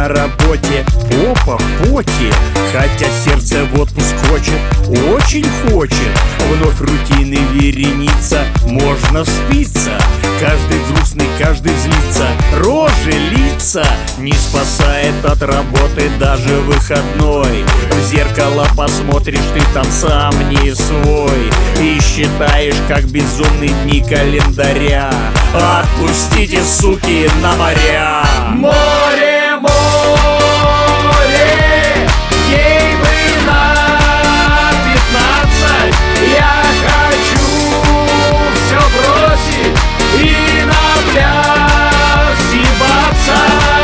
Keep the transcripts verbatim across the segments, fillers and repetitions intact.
на работе, попа в поте, хотя сердце в отпуск хочет, очень хочет. Вновь рутины вереница, можно спиться. Каждый грустный, каждый злится, рожи, лица. Не спасает от работы даже выходной. В зеркало посмотришь, ты там сам не свой. И считаешь, как безумные дни календаря. Отпустите, суки, на моря. Море, море, ей бы на пятнадцать. Я хочу все бросить и на пляж съебаться.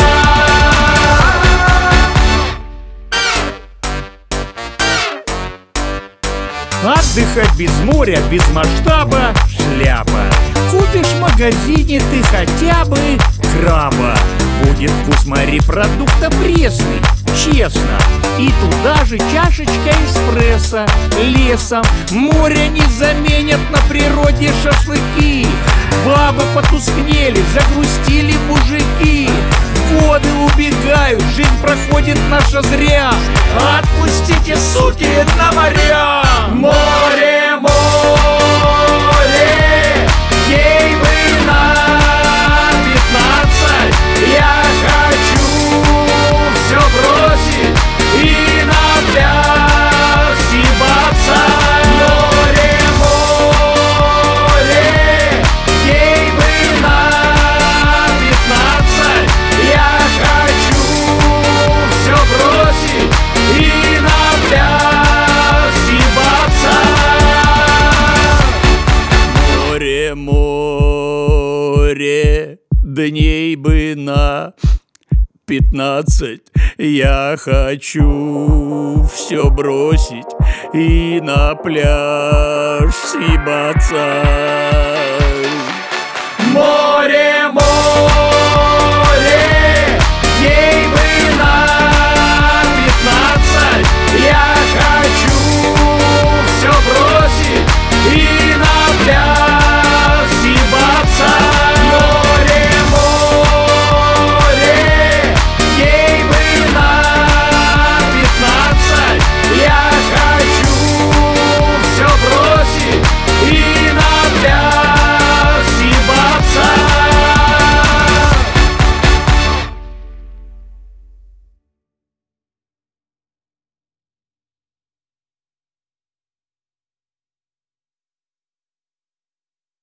Отдыхать без моря, без масштаба — шляпа. Купишь в магазине ты хотя бы краба. Будет вкус морепродукта пресный, честно. И туда же чашечка эспрессо. Лесом море не заменят на природе шашлыки. Бабы потускнели, загрустили мужики. Годы убегают, жизнь проходит наша зря. Отпустите, суки, на моря. Море, море, ей бы на пятнадцать. Я хочу все бросить и на пляж съебаться. Море, море, ей бы на пятнадцать. Я хочу все бросить и на пляж съебаться. Море, море, дней бы на пятнадцать. Я хочу все бросить и на пляж съебаться. Море!